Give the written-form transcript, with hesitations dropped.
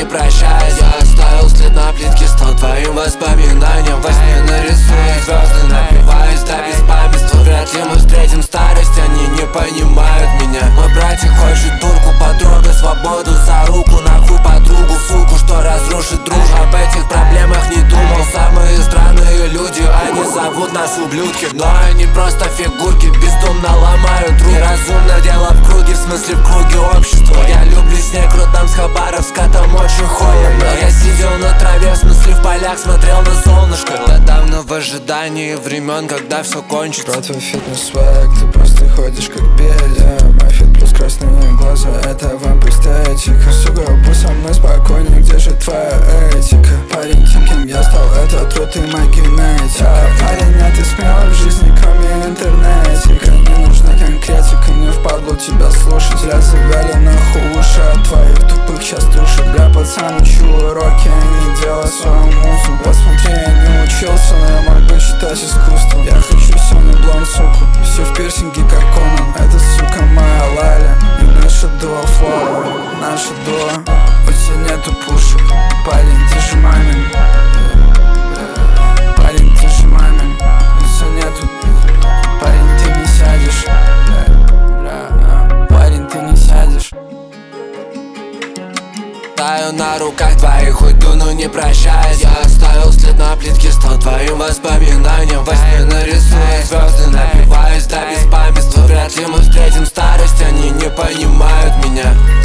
не прощаясь. Я оставил след на плитке, стал твоим воспоминанием. Во сне нарисую звезды, напиваюсь до беспамятства. Вряд ли мы встретим старость, они не понимают меня. Мой братик хочет дурку, подруга, свободу за руку. Нахуй подругу, суку, что разрушит дружбу. Об этих проблемах не думал. Самые странные люди, они зовут нас ублюдки, но они просто фигурки, бездумно ломают руки. Неразумно дело в круге, в смысле в круге общества. Я люблю снег родом с Хабаровска, там очень холодно. Я сидел на траве, в смысле в полях, смотрел на солнышко. Я давно в ожидании времен, когда все кончится. Про твой фитнес-свэг, ты просто ходишь как Петя. Мой фит плюс красные глаза, это вамп эстетика. Сука, будь со мной спокойней, где же твоя этика? Парень, тем, кем я стал, это труд и моя генетика. Парень, а ты смел в жизни, кроме интернетика. Не нужна конкретика, мне впадло тебя слушать. Зря завяли нахуй уши от твоих тупых сейчас души. Бля, пацан, учу уроки, а не делай свою музыку. Посмотри, я не учился, но я могу читать искусство. Я хочу сегодня блонд, суку, все в пирсинге, как Конан. Это, сука, моя Лаля и наша дуо флора. Наше дуо, у тебя нету пушек. Парень, ты же мамин. Парень, ты же мамин. У тебя нету. Парень, ты не сядешь. Парень, ты не сядешь. Таю на руках твоих, уйду, но не прощаясь. Я оставил след на плитке, стал твоим воспоминанием. Во сне нарисую звезды, напиваюсь до беспамятства. Вряд ли мы встретим старость, они не понимают меня.